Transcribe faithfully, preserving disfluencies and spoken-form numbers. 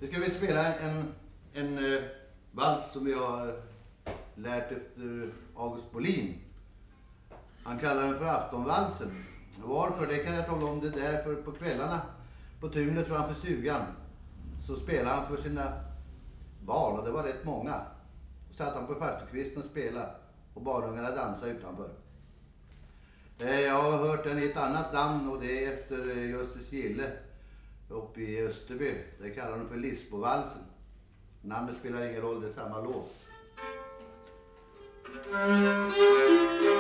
Nu ska vi spela en, en uh, vals som vi har lärt efter August Bolin. Han kallar den för aftonvalsen. Varför? Det kan jag tala om det där, för på kvällarna på tunet framför stugan så spelade han för sina barn, och det var rätt många. Och satt han på farstukvisten och spelade och barnungarna dansade utanför. Jag har hört den i ett annat namn, och det är efter Justus Gille uppe i Österby. Det kallar de för Lisbovalsen. Namnet spelar ingen roll, det är samma låt.